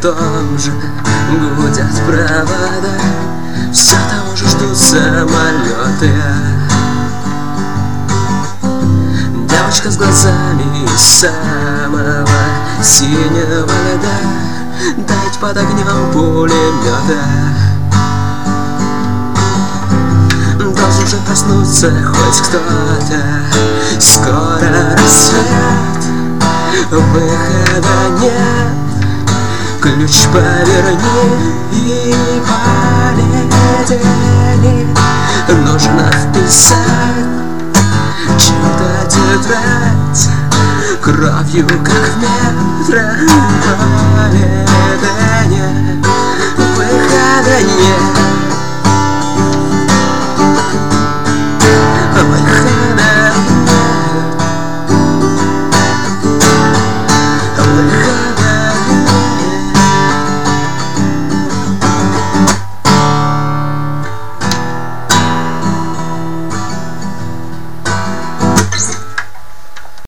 том же гудят провода, все того же ждут самолеты. Девочка с глазами из самого синего льда тает под огнем пулемета. Должен же проснуться хоть кто-то, скоро рассвет, выхода нет. Ключ поверни и полетели. Нужно вписать чью-то тетрадь, кровью как в метро полетели.